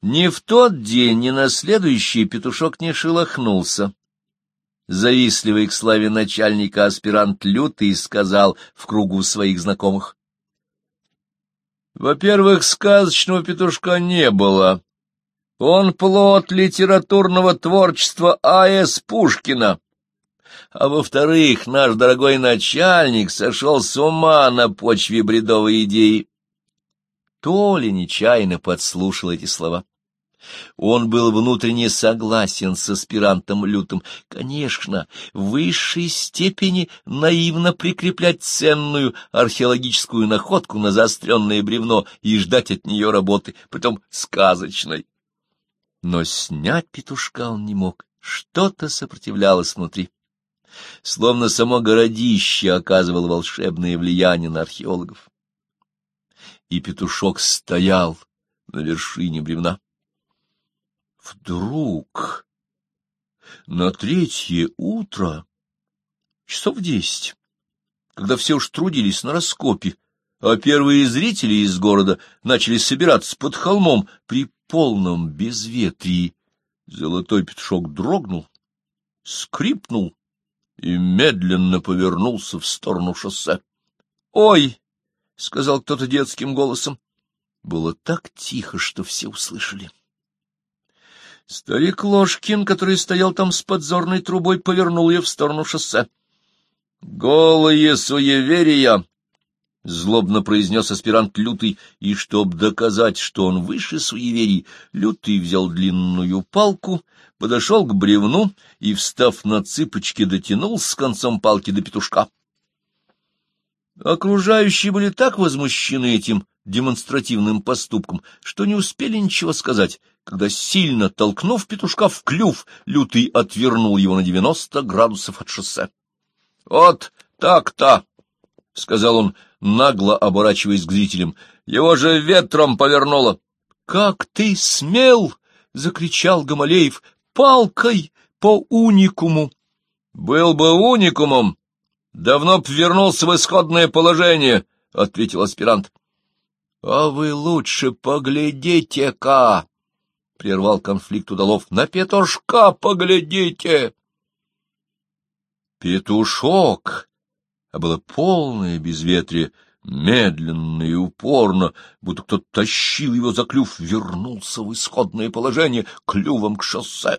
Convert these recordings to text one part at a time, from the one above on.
Ни в тот день, ни на следующий петушок не шелохнулся. Завистливый к славе начальника аспирант Лютый сказал в кругу своих знакомых: «Во-первых, сказочного петушка не было. Он плод литературного творчества А.С. Пушкина. А во-вторых, наш дорогой начальник сошел с ума на почве бредовой идеи». Толя нечаянно подслушал эти слова. Он был внутренне согласен с аспирантом Лютым. Конечно, в высшей степени наивно прикреплять ценную археологическую находку на заостренное бревно и ждать от нее работы, притом сказочной. Но снять петушка он не мог, что-то сопротивлялось внутри. Словно само городище оказывало волшебное влияние на археологов. И петушок стоял на вершине бревна. Вдруг на третье утро, часов 10, когда все уж трудились на раскопе, а первые зрители из города начали собираться под холмом при полном безветрии, золотой петушок дрогнул, скрипнул и медленно повернулся в сторону шоссе. «Ой!» — сказал кто-то детским голосом. Было так тихо, что все услышали. Старик Ложкин, который стоял там с подзорной трубой, повернул ее в сторону шоссе. — Голые суеверия! — злобно произнес аспирант Лютый, и, чтоб доказать, что он выше суеверий, Лютый взял длинную палку, подошел к бревну и, встав на цыпочки, дотянулся с концом палки до петушка. Окружающие были так возмущены этим демонстративным поступком, что не успели ничего сказать, когда, сильно толкнув петушка в клюв, Лютый отвернул его на 90 градусов от шоссе. — Вот так-то! — сказал он, нагло оборачиваясь к зрителям. — Его же ветром повернуло. — Как ты смел! — закричал Гамалеев. — Палкой по уникуму! — Был бы уникумом, давно б вернулся в исходное положение, — ответил аспирант. — А вы лучше поглядите-ка! — прервал конфликт удалов. — На петушка поглядите! Петушок, а было полное безветрие, медленно и упорно, будто кто-то тащил его за клюв, вернулся в исходное положение клювом к шоссе.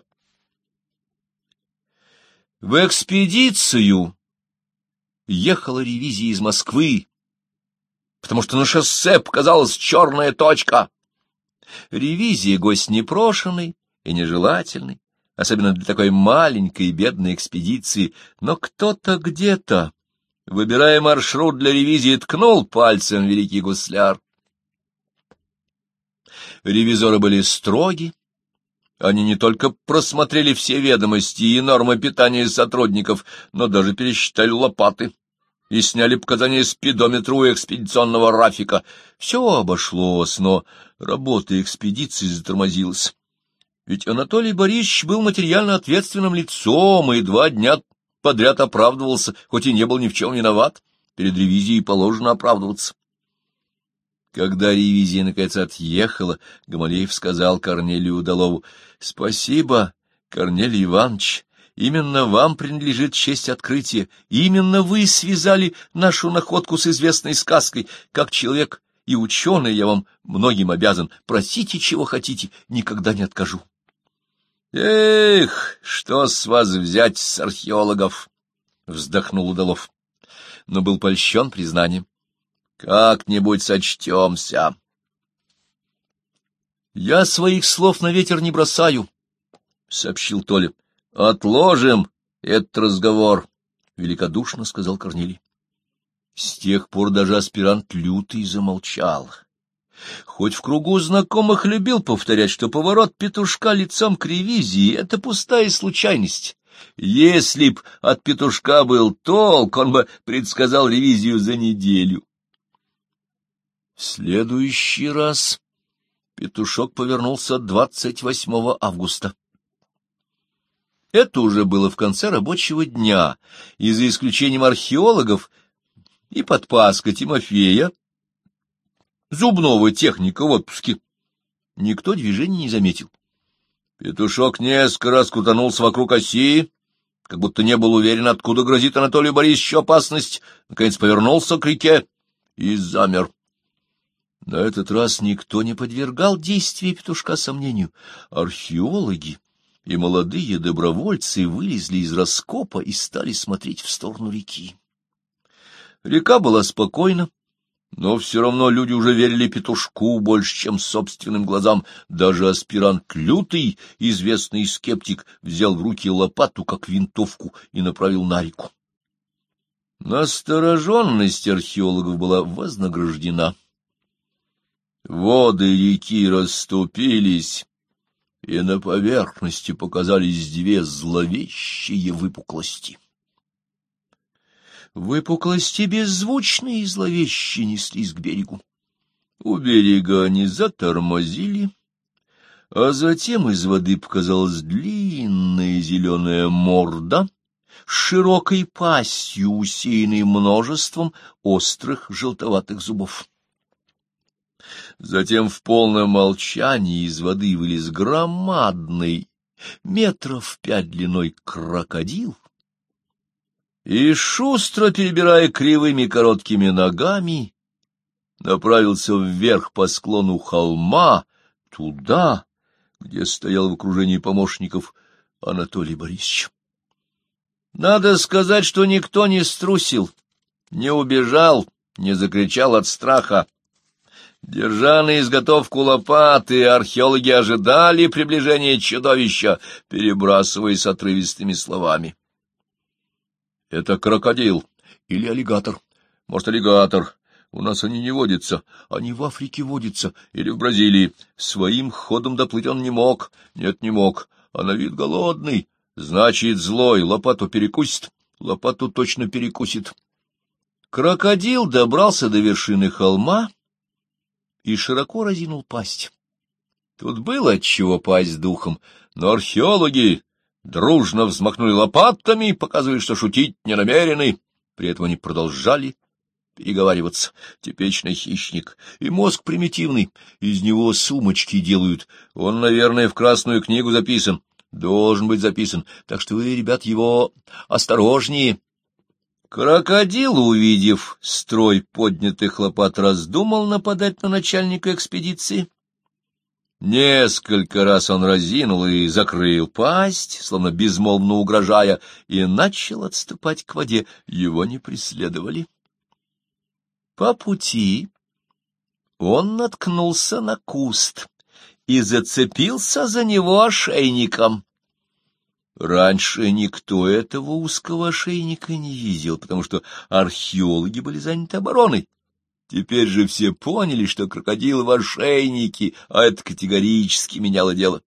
В экспедицию ехала ревизия из Москвы, потому что на шоссе показалась черная точка. Ревизия — гость непрошенный и нежелательный, особенно для такой маленькой и бедной экспедиции, но кто-то где-то, выбирая маршрут для ревизии, ткнул пальцем великий гусляр. Ревизоры были строги. Они не только просмотрели все ведомости и нормы питания сотрудников, но даже пересчитали лопаты и сняли показания спидометра у экспедиционного Рафика. Все обошлось, но работа экспедиции затормозилась. Ведь Анатолий Борисович был материально ответственным лицом и 2 дня подряд оправдывался, хоть и не был ни в чем виноват. Перед ревизией положено оправдываться. Когда ревизия наконец отъехала, Гамалеев сказал Корнелию Удалову: — Спасибо, Корнелий Иванович. Именно вам принадлежит честь открытия. Именно вы связали нашу находку с известной сказкой. Как человек и ученый я вам многим обязан. Просите, чего хотите, никогда не откажу. — Эх, что с вас взять, с археологов! — вздохнул Удалов, но был польщен признанием. — Как-нибудь сочтемся. — Я своих слов на ветер не бросаю, — сообщил Толя. — Отложим этот разговор, — великодушно сказал Корнилий. С тех пор даже аспирант Лютый замолчал. Хоть в кругу знакомых любил повторять, что поворот петушка лицом к ревизии — это пустая случайность. Если б от петушка был толк, он бы предсказал ревизию за неделю. В следующий раз петушок повернулся 28 августа. Это уже было в конце рабочего дня, и за исключением археологов и подпаска Тимофея, зубного техника в отпуске, никто движения не заметил. Петушок несколько раз крутанулся вокруг оси, как будто не был уверен, откуда грозит Анатолию Борисовичу опасность, наконец повернулся к реке и замер. На этот раз никто не подвергал действия петушка сомнению. Археологи и молодые добровольцы вылезли из раскопа и стали смотреть в сторону реки. Река была спокойна, но все равно люди уже верили петушку больше, чем собственным глазам. Даже аспирант Лютый, известный скептик, взял в руки лопату, как винтовку, и направил на реку. Настороженность археологов была вознаграждена. Воды реки расступились, и на поверхности показались две зловещие выпуклости. Выпуклости беззвучные и зловещие неслись к берегу. У берега они затормозили, а затем из воды показалась длинная зеленая морда с широкой пастью, усеянной множеством острых желтоватых зубов. Затем в полном молчании из воды вылез громадный, 5 метров длиной крокодил, и, шустро перебирая кривыми короткими ногами, направился вверх по склону холма, туда, где стоял в окружении помощников Анатолий Борисович. Надо сказать, что никто не струсил, не убежал, не закричал от страха. Держа на изготовку лопаты, археологи ожидали приближения чудовища, перебрасываясь отрывистыми словами. — Это крокодил или аллигатор. Может, аллигатор. У нас они не водятся. Они в Африке водятся или в Бразилии. Своим ходом доплыть он не мог. Нет, не мог. А на вид голодный. Значит, злой. Лопату перекусит. Лопату точно перекусит. Крокодил добрался до вершины холма и широко разинул пасть. Тут было отчего пасть духом, но археологи дружно взмахнули лопатами, показывая, что шутить не намерены. При этом они продолжали переговариваться. Типичный хищник. И мозг примитивный. Из него сумочки делают. Он, наверное, в Красную книгу записан. Должен быть записан. Так что вы, ребят, его осторожнее. Крокодил, увидев строй поднятых лопат, раздумал нападать на начальника экспедиции. Несколько раз он разинул и закрыл пасть, словно безмолвно угрожая, и начал отступать к воде. Его не преследовали. По пути он наткнулся на куст и зацепился за него ошейником. Раньше никто этого узкого ошейника не видел, потому что археологи были заняты обороной. Теперь же все поняли, что крокодил в ошейнике, а это категорически меняло дело.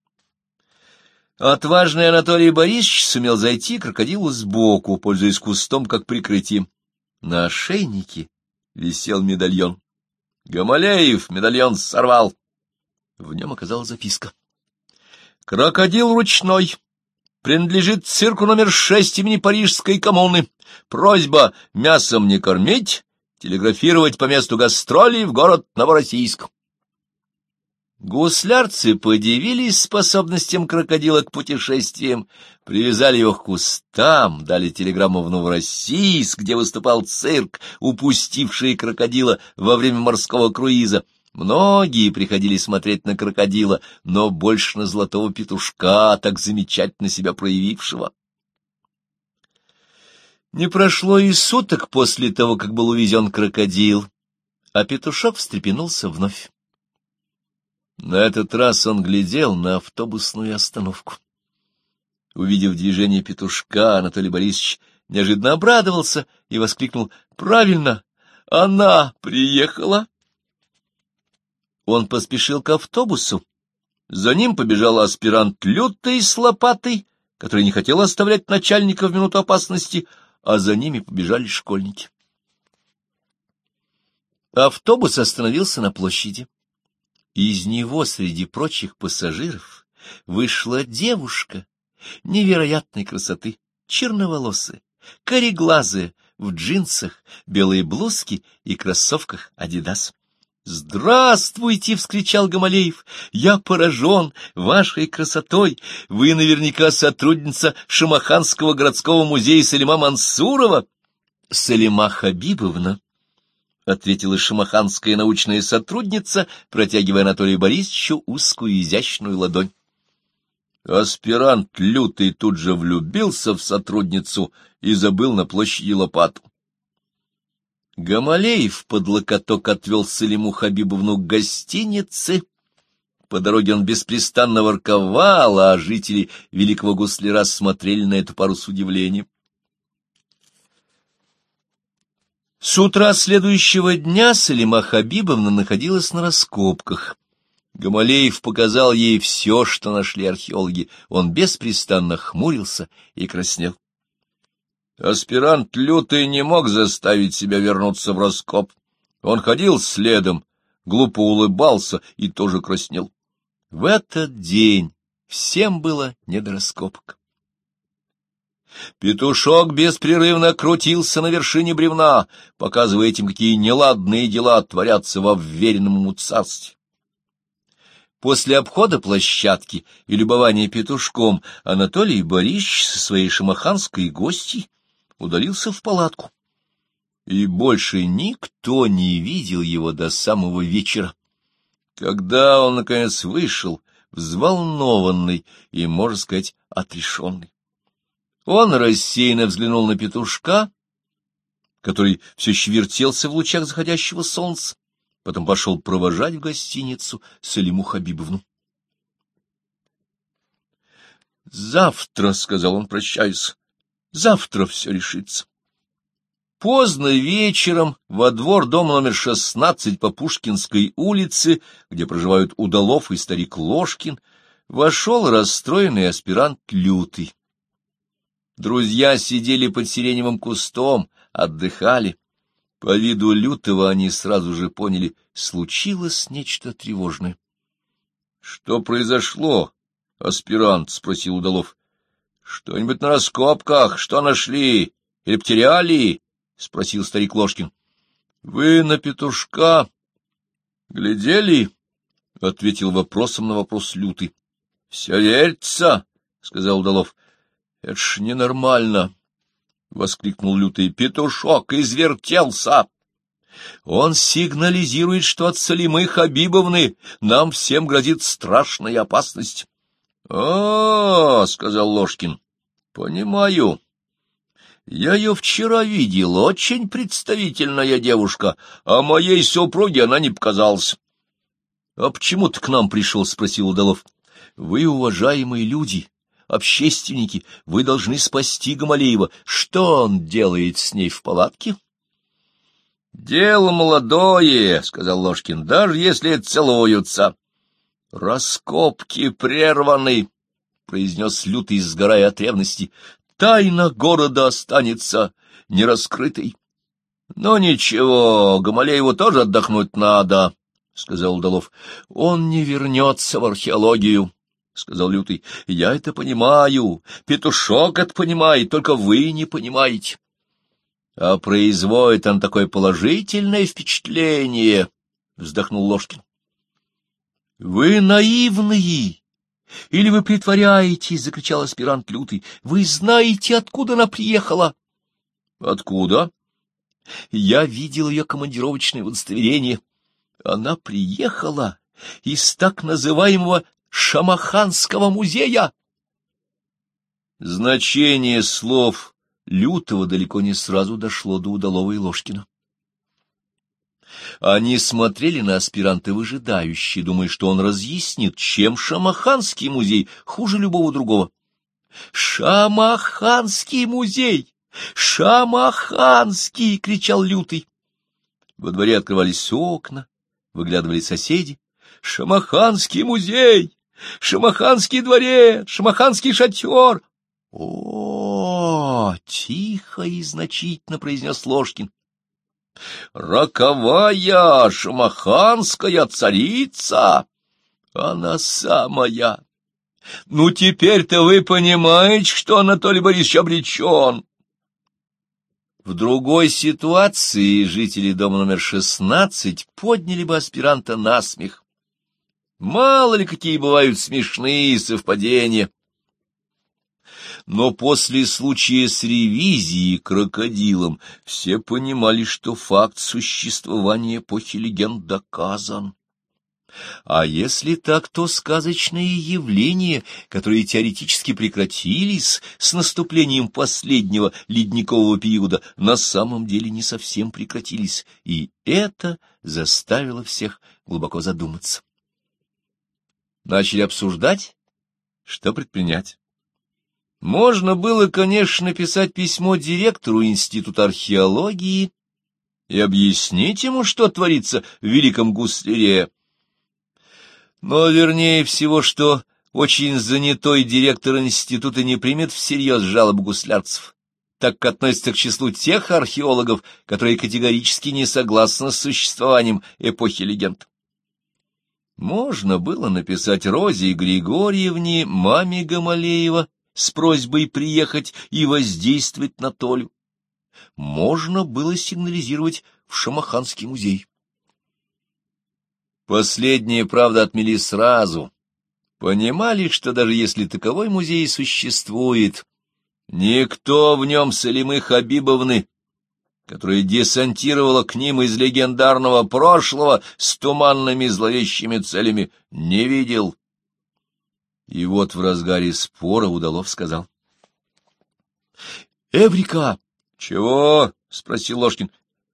Отважный Анатолий Борисович сумел зайти к крокодилу сбоку, пользуясь кустом как прикрытием. На ошейнике висел медальон. Гамалеев медальон сорвал. В нем оказалась записка. «Крокодил ручной. Принадлежит цирку номер 6 имени Парижской коммуны. Просьба мясом не кормить, телеграфировать по месту гастролей в город Новороссийск». Гуслярцы подивились способностям крокодила к путешествиям, привязали его к кустам, дали телеграмму в Новороссийск, где выступал цирк, упустивший крокодила во время морского круиза. Многие приходили смотреть на крокодила, но больше на золотого петушка, так замечательно себя проявившего. Не прошло и суток после того, как был увезен крокодил, а петушок встрепенулся вновь. На этот раз он глядел на автобусную остановку. Увидев движение петушка, Анатолий Борисович неожиданно обрадовался и воскликнул: «Правильно, она приехала!» Он поспешил к автобусу. За ним побежал аспирант Лютый с лопатой, который не хотел оставлять начальника в минуту опасности, а за ними побежали школьники. Автобус остановился на площади. Из него среди прочих пассажиров вышла девушка невероятной красоты, черноволосая, кореглазая, в джинсах, белой блузке и кроссовках «Адидас». «Здравствуйте!» — вскричал Гамалеев. «Я поражен вашей красотой. Вы наверняка сотрудница Шамаханского городского музея Салима Мансурова». «Салима Хабибовна», — ответила шамаханская научная сотрудница, протягивая Анатолию Борисовичу узкую изящную ладонь. Аспирант Лютый тут же влюбился в сотрудницу и забыл на площади лопату. Гамалеев под локоток отвел Салиму Хабибовну к гостинице. По дороге он беспрестанно ворковал, а жители Великого Гусляра смотрели на эту пару с удивлением. С утра следующего дня Салима Хабибовна находилась на раскопках. Гамалеев показал ей все, что нашли археологи. Он беспрестанно хмурился и краснел. Аспирант Лютый не мог заставить себя вернуться в раскоп. Он ходил следом, глупо улыбался и тоже краснел. В этот день всем было не до раскопок. Петушок беспрерывно крутился на вершине бревна, показывая этим, какие неладные дела творятся во вверенном ему царстве. После обхода площадки и любования петушком Анатолий Борисович со своей шамаханской гостьей удалился в палатку. И больше никто не видел его до самого вечера. Когда он, наконец, вышел, взволнованный и, можно сказать, отрешенный. Он рассеянно взглянул на петушка, который все еще вертелся в лучах заходящего солнца, потом пошел провожать в гостиницу Салиму Хабибовну. «Завтра, — сказал он, прощаясь, — завтра все решится». Поздно вечером во двор дома номер 16 по Пушкинской улице, где проживают Удалов и старик Ложкин, вошел расстроенный аспирант Лютый. Друзья сидели под сиреневым кустом, отдыхали. По виду Лютого они сразу же поняли, случилось нечто тревожное. — Что произошло, аспирант? — спросил Удалов. — Что-нибудь на раскопках? Что нашли? Или потеряли? — спросил старик Ложкин. — Вы на петушка глядели? — ответил вопросом на вопрос Лютый. — Все верится, — сказал Удалов. — Это ж ненормально, — воскликнул Лютый. — Петушок извертелся. Он сигнализирует, что от Салимы Хабибовны нам всем грозит страшная опасность. — сказал Ложкин, — понимаю. Я ее вчера видел, очень представительная девушка, а моей супруге она не показалась. — А почему ты к нам пришел? — спросил Удалов. — Вы, уважаемые люди, общественники, вы должны спасти Гамалеева. Что он делает с ней в палатке? — Дело молодое, — сказал Ложкин, — даже если целуются. — Раскопки прерваны, — произнес Лютый, сгорая от ревности. — Тайна города останется нераскрытой. — Но ничего, Гамалееву тоже отдохнуть надо, — сказал Удалов. — Он не вернется в археологию, — сказал Лютый. — Я это понимаю, петушок это понимает, только вы не понимаете. — А производит он такое положительное впечатление, — вздохнул Ложкин. — Вы наивные! Или вы притворяетесь, — закричал аспирант Лютый. — Вы знаете, откуда она приехала? — Откуда? — Я видел ее командировочное удостоверение. Она приехала из так называемого Шамаханского музея. Значение слов Лютого далеко не сразу дошло до Удалова и Ложкина. Они смотрели на аспиранта выжидающе, думая, что он разъяснит, чем Шамаханский музей хуже любого другого. «Шамаханский музей! Шамаханский!» — кричал Лютый. Во дворе открывались окна, выглядывали соседи. «Шамаханский музей! Шамаханский дворец! Шамаханский шатер!» «О, тихо и значительно», — произнес Ложкин. «Роковая шамаханская царица! Она самая! Ну, теперь-то вы понимаете, что Анатолий Борисович обречен!» В другой ситуации жители дома номер 16 подняли бы аспиранта на смех. Мало ли какие бывают смешные совпадения. Но после случая с ревизией крокодилом все понимали, что факт существования эпохи легенд доказан. А если так, то сказочные явления, которые теоретически прекратились с наступлением последнего ледникового периода, на самом деле не совсем прекратились, и это заставило всех глубоко задуматься. Начали обсуждать, что предпринять. Можно было, конечно, написать письмо директору Института археологии и объяснить ему, что творится в Великом Гусляре. Но вернее всего, что очень занятой директор института не примет всерьез жалоб гуслярцев, так как относится к числу тех археологов, которые категорически не согласны с существованием эпохи легенд. Можно было написать Розе Григорьевне, маме Гамалеева, с просьбой приехать и воздействовать на Толю. Можно было сигнализировать в Шамаханский музей. Последнее, правда, отмели сразу. Понимали, что даже если таковой музей существует, никто в нем Салимы Хабибовны, которая десантировала к ним из легендарного прошлого с туманными зловещими целями, не видел. И вот в разгаре спора Удалов сказал: — Эврика! — Чего? — спросил Ложкин.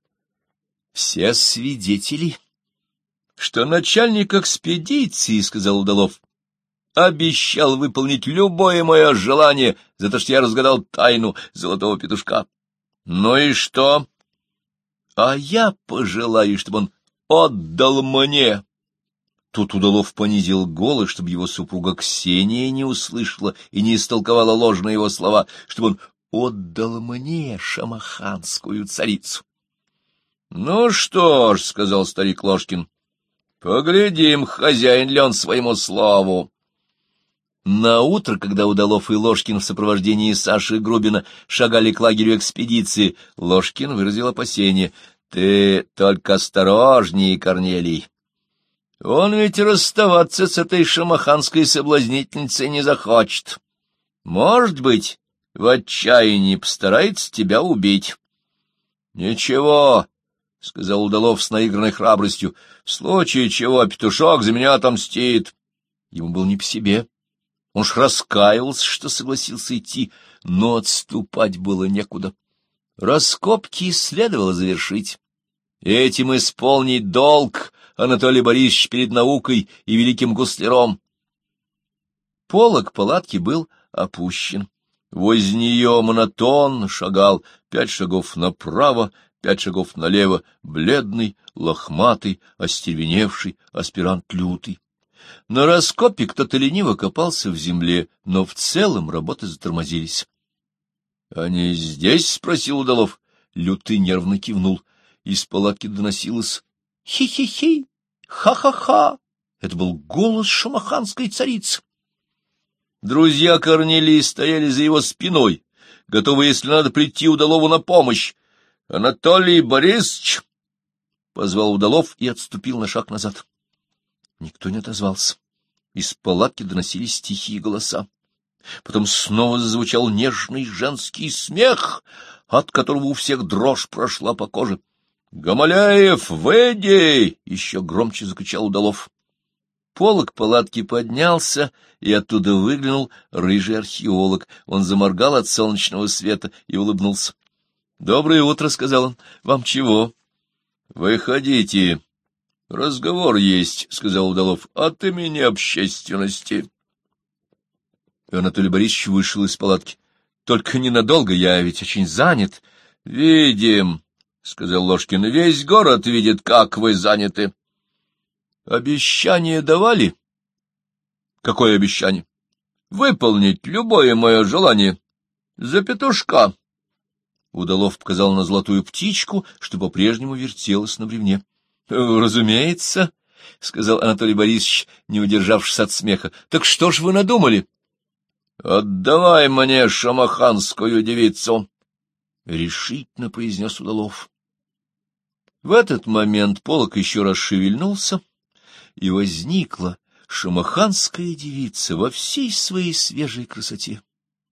— Все свидетели, что начальник экспедиции, — сказал Удалов, — обещал выполнить любое мое желание за то, что я разгадал тайну золотого петушка. Ну и что? А я пожелаю, чтобы он отдал мне. Тут Удалов понизил голос, чтобы его супруга Ксения не услышала и не истолковала ложные его слова, чтобы он отдал мне шамаханскую царицу. — Ну что ж, — сказал старик Ложкин, — поглядим, хозяин ли он своему слову. Наутро, когда Удалов и Ложкин в сопровождении Саши Грубина шагали к лагерю экспедиции, Ложкин выразил опасение: — Ты только осторожнее, Корнелий. Он ведь расставаться с этой шамаханской соблазнительницей не захочет. Может быть, в отчаянии постарается тебя убить. — Ничего, — сказал Удалов с наигранной храбростью, — в случае чего петушок за меня отомстит. Ему было не по себе. Он ж раскаивался, что согласился идти, но отступать было некуда. Раскопки следовало завершить. Этим исполнить долг Анатолия Борисовича перед наукой и великим гусляром. Полог палатки был опущен. Возле нее монотонно шагал 5 шагов направо, 5 шагов налево, бледный, лохматый, остервеневший аспирант Лютый. На раскопе кто-то лениво копался в земле, но в целом работы затормозились. — Они здесь? — спросил Удалов. Лютый нервно кивнул. Из палатки доносилось «Хи-хи-хи! Ха-ха-ха!» Это был голос шамаханской царицы. Друзья Корнелии стояли за его спиной, готовы, если надо, прийти Удалову на помощь. — Анатолий Борисович! — позвал Удалов и отступил на шаг назад. Никто не отозвался. Из палатки доносились тихие голоса. Потом снова зазвучал нежный женский смех, от которого у всех дрожь прошла по коже. — Гамаляев, выйди! — еще громче закричал Удалов. Полог палатки поднялся, и оттуда выглянул рыжий археолог. Он заморгал от солнечного света и улыбнулся. — Доброе утро, — сказал он. — Вам чего? — Выходите. — Разговор есть, — сказал Удалов, — от имени общественности. Анатолий Борисович вышел из палатки. — Только ненадолго, я ведь очень занят. — Видим, — сказал Ложкин, — весь город видит, как вы заняты. — Обещание давали? — Какое обещание? — Выполнить любое мое желание. За петушка. Удалов показал на золотую птичку, что по-прежнему вертелась на бревне. — Разумеется, — сказал Анатолий Борисович, не удержавшись от смеха. — Так что ж вы надумали? — Отдавай мне шамаханскую девицу. — решительно произнес Удалов. В этот момент полог еще раз шевельнулся, и возникла шамаханская девица во всей своей свежей красоте.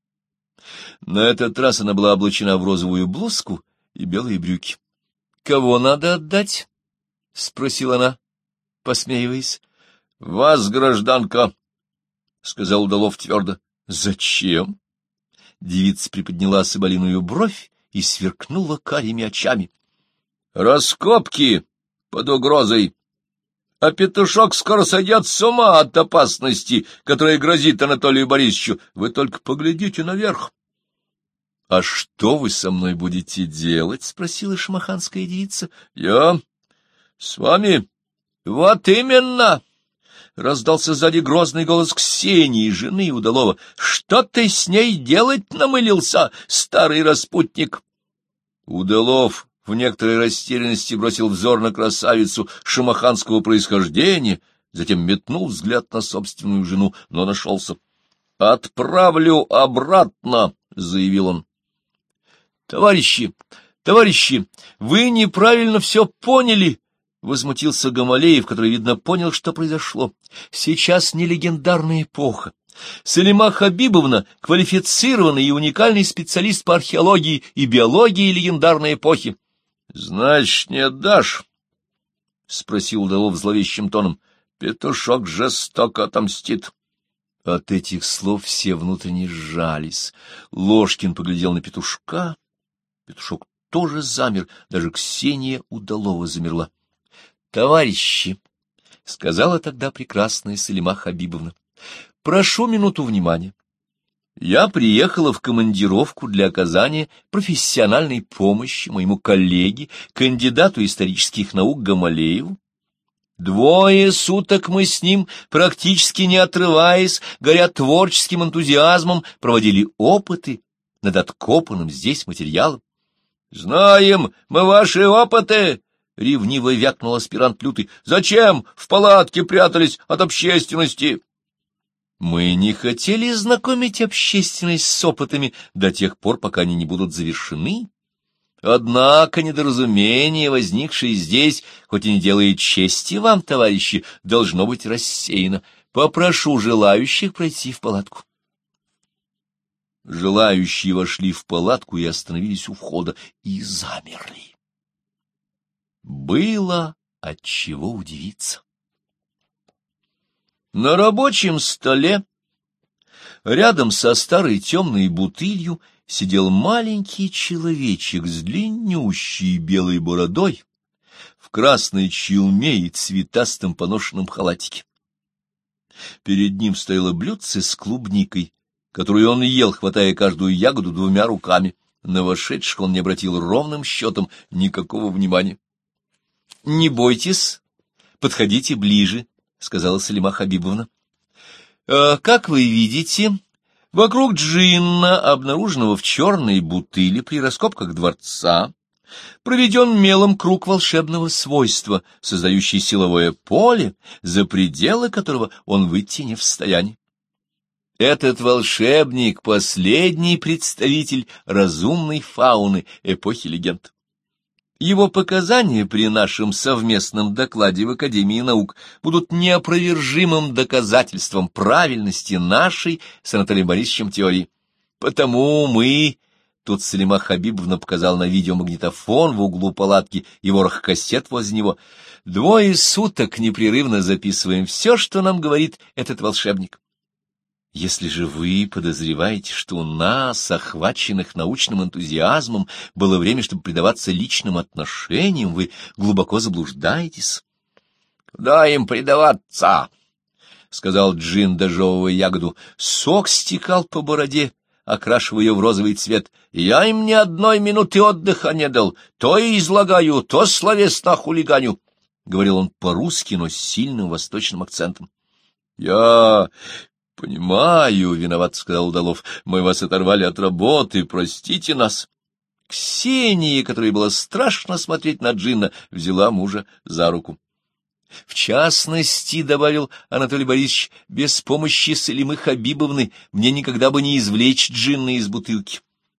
На этот раз она была облачена в розовую блузку и белые брюки. — Кого надо отдать? — спросила она, посмеиваясь. — Вас, гражданка, — сказал Удалов твердо. — Зачем? Девица приподняла соболиную бровь и сверкнула карими очами. — Раскопки под угрозой. А петушок скоро сойдет с ума от опасности, которая грозит Анатолию Борисовичу. Вы только поглядите наверх. — А что вы со мной будете делать? — спросила шамаханская девица. — Я? С вами? — Вот именно! — раздался сзади грозный голос Ксении, жены Удалова. — Что ты с ней делать намылился, старый распутник? Удалов в некоторой растерянности бросил взор на красавицу шамаханского происхождения, затем метнул взгляд на собственную жену, но нашелся. — Отправлю обратно, — заявил он. — Товарищи, вы неправильно все поняли, — возмутился Гамалеев, который, видно, понял, что произошло. — Сейчас не легендарная эпоха. Салима Хабибовна — квалифицированный и уникальный специалист по археологии и биологии легендарной эпохи. — Значит, не отдашь? — спросил Удалов зловещим тоном. — Петушок жестоко отомстит. От этих слов все внутренне сжались. Ложкин поглядел на петушка. Петушок тоже замер, даже Ксения Удалова замерла. — Товарищи, — сказала тогда прекрасная Салима Хабибовна, — прошу минуту внимания. Я приехала в командировку для оказания профессиональной помощи моему коллеге, кандидату исторических наук Гамалееву. 2 суток мы с ним, практически не отрываясь, горя творческим энтузиазмом, проводили опыты над откопанным здесь материалом. — Знаем мы ваши опыты! — ревниво вякнул аспирант Лютый. — Зачем в палатке прятались от общественности? Мы не хотели знакомить общественность с опытами до тех пор, пока они не будут завершены. Однако недоразумение, возникшее здесь, хоть и не делает чести вам, товарищи, должно быть рассеяно. Попрошу желающих пройти в палатку. Желающие вошли в палатку и остановились у входа, и замерли. Было отчего удивиться. На рабочем столе, рядом со старой темной бутылью, сидел маленький человечек с длиннющей белой бородой, в красной челме и цветастом поношенном халатике. Перед ним стояло блюдце с клубникой, которую он ел, хватая каждую ягоду 2 руками. На вошедших он не обратил ровным счетом никакого внимания. — Не бойтесь, подходите ближе, — сказала Салима Хабибовна. — Как вы видите, вокруг джинна, обнаруженного в черной бутыле при раскопках дворца, проведен мелом круг волшебного свойства, создающий силовое поле, за пределы которого он выйти не в состоянии. Этот волшебник — последний представитель разумной фауны эпохи легенд. Его показания при нашем совместном докладе в Академии наук будут неопровержимым доказательством правильности нашей с Анатолием Борисовичем теории. Потому мы... Тут Салима Хабибовна показал на видеомагнитофон в углу палатки и ворох кассет возле него. 2 суток непрерывно записываем все, что нам говорит этот волшебник. Если же вы подозреваете, что у нас, охваченных научным энтузиазмом, было время, чтобы предаваться личным отношениям, вы глубоко заблуждаетесь. — Куда им предаваться? — сказал Джин, дожевывая ягоду. Сок стекал по бороде, окрашивая ее в розовый цвет. — Я им ни одной минуты отдыха не дал. То и излагаю, то словесно хулиганю, — говорил он по-русски, но с сильным восточным акцентом. — Я... — Понимаю, — виноват, — сказал Удалов. — Мы вас оторвали от работы, простите нас. Ксения, которой было страшно смотреть на Джинна, взяла мужа за руку. — В частности, — добавил Анатолий Борисович, — без помощи Салимы Хабибовны мне никогда бы не извлечь Джинна из бутылки.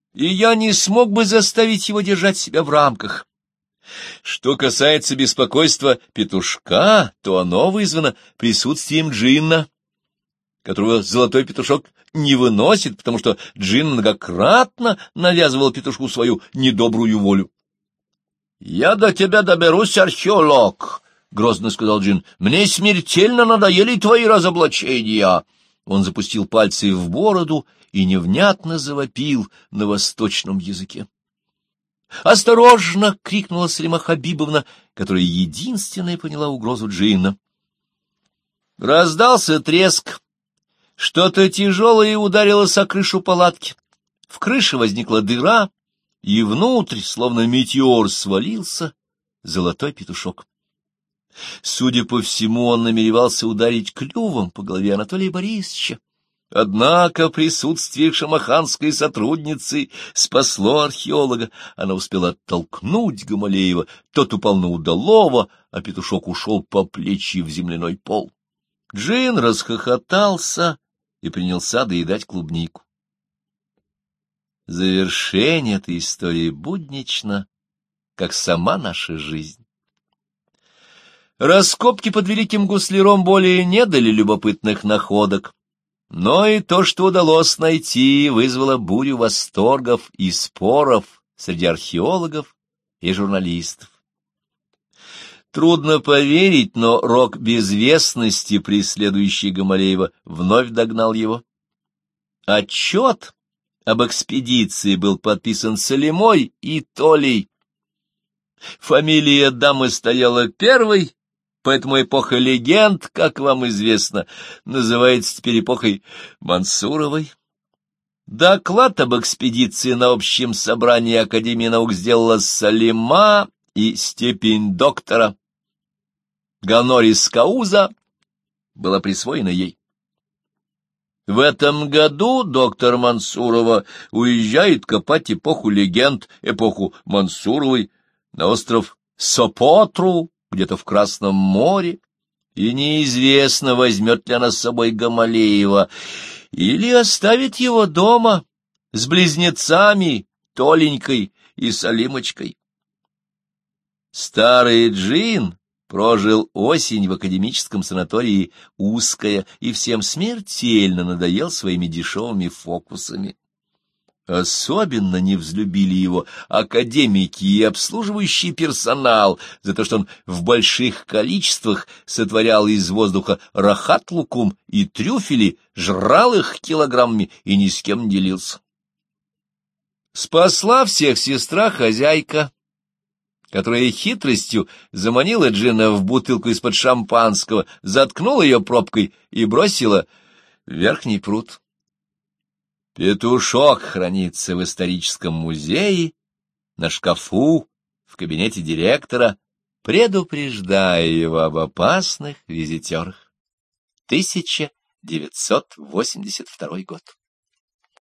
и я не смог бы заставить его держать себя в рамках. Что касается беспокойства петушка, то оно вызвано присутствием джинна, которого золотой петушок не выносит, потому что джин многократно навязывал петушку свою недобрую волю. — Я до тебя доберусь, археолог, — грозно сказал джин. — Мне смертельно надоели твои разоблачения. Он запустил пальцы в бороду и невнятно завопил на восточном языке. «Осторожно!» — крикнула Салима Хабибовна, которая единственная поняла угрозу джинна. Раздался треск. Что-то тяжелое ударилось о крышу палатки. В крыше возникла дыра, и внутрь, словно метеор, свалился золотой петушок. Судя по всему, он намеревался ударить клювом по голове Анатолия Борисовича. Однако присутствие шамаханской сотрудницы спасло археолога. Она успела оттолкнуть Гамалеева, тот упал на удалого, а петушок ушел по плечи в земляной пол. Джин расхохотался и принялся доедать клубнику. Завершение этой истории буднично, как сама наша жизнь. Раскопки под Великим Гусляром более не дали любопытных находок, но и то, что удалось найти, вызвало бурю восторгов и споров среди археологов и журналистов. Трудно поверить, но рок безвестности, преследующий Гамалеева, вновь догнал его. Отчет об экспедиции был подписан Салимой и Толей. Фамилия дамы стояла первой, поэтому эпоха легенд, как вам известно, называется теперь эпохой Мансуровой. Доклад об экспедиции на общем собрании Академии наук сделала Салима, и степень доктора гонорис кауза была присвоена ей. В этом году доктор Мансурова уезжает копать эпоху легенд, эпоху Мансуровой, на остров Сопотру, где-то в Красном море, и неизвестно, возьмет ли она с собой Гамалеева или оставит его дома с близнецами Толенькой и Салимочкой. Старый джин прожил осень в академическом санатории Узкая и всем смертельно надоел своими дешевыми фокусами. Особенно не взлюбили его академики и обслуживающий персонал за то, что он в больших количествах сотворял из воздуха рахат-лукум и трюфели, жрал их килограммами и ни с кем не делился. Спасла всех сестра-хозяйка, которая хитростью заманила джина в бутылку из-под шампанского, заткнула ее пробкой и бросила в верхний пруд. Петушок хранится в историческом музее, на шкафу, в кабинете директора, предупреждая его об опасных визитерах. 1982 год.